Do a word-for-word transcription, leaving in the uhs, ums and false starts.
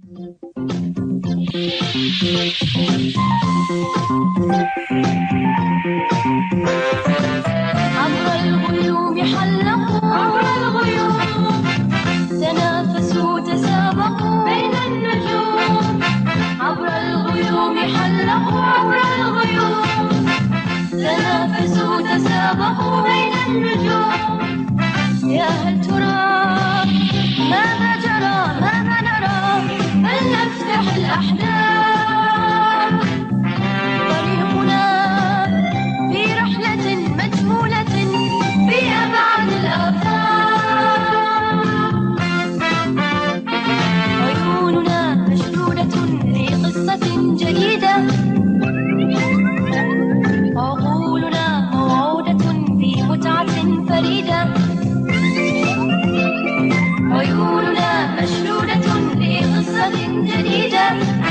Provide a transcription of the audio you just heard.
عبر الغيوم حلقوا، عبر الغيوم تنافسوا تسابقوا بين النجوم. عبر الغيوم حلقوا، عبر الغيوم تنافسوا تسابقوا بين النجوم. يا هل ترى ماذا جرى، ماذا نرى؟ فلنفتح الأحلام. طريقنا في رحلة مجهولة في أبعد الآفاق. عيوننا مشدودة لقصة جديدة، عقولنا موعودة بمتعة فريدة. عيوننا مشدودة لقصة جديدة،